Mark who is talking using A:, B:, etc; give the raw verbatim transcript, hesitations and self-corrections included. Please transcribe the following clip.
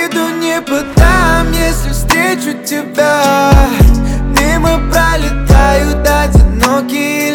A: Выйду не подам, если встречу тебя. Мимо пролетают одинокие